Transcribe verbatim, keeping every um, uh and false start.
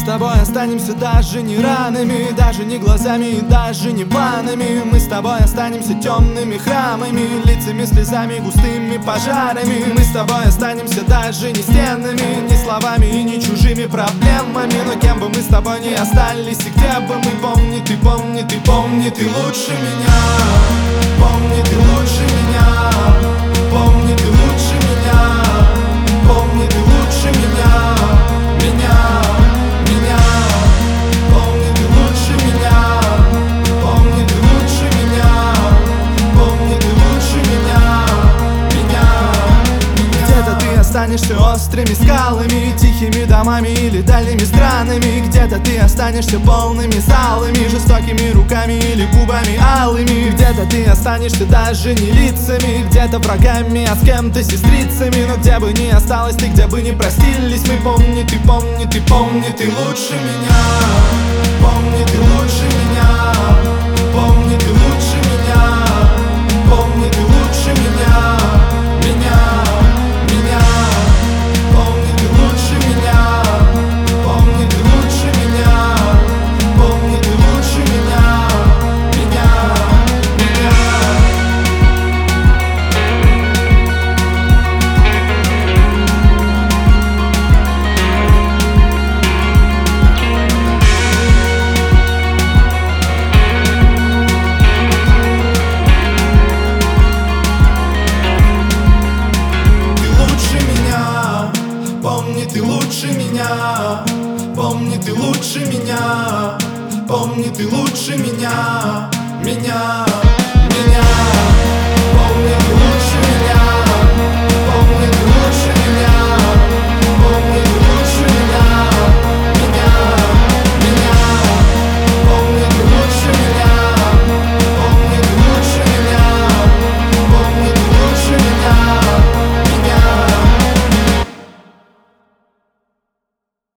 с тобой останемся даже не ранами, даже не глазами и даже не планами. Мы с тобой останемся темными храмами, лицами, слезами, густыми пожарами. Мы с тобой останемся даже не стенами, не словами и не чужими проблемами. Но кем бы мы с тобой ни остались и где бы мы, помни, ты, помни, ты, помни, ты лучше меня. Помни, ты лучше меня. Помни, ты лучше меня. Помни, ты лучше меня. Меня, меня. Помни, ты лучше меня. Помни, ты лучше меня. Помни, ты лучше меня. Меня. Где-то ты останешься острыми скалами, тихими домами или дальними странами. Где-то ты останешься полными залами, жестокими руками или губами алыми. Где-то ты останешься даже не лицами, где-то врагами, а с кем-то сестрицами. Но где бы ни осталось ты, где бы ни простились мы, помни, ты, помни, ты, помни, ты лучше меня. Помни, ты лучше меня. Помни, ты лучше меня. Помни, ты лучше меня. Меня, меня. Помни, ты лучше меня. Помни, ты лучше меня. Помни, ты лучше меня. Меня, меня. Помни, ты лучше меня. Помни, ты лучше меня. Помни, ты лучше меня. Меня, меня. Помни, ты лучше меня.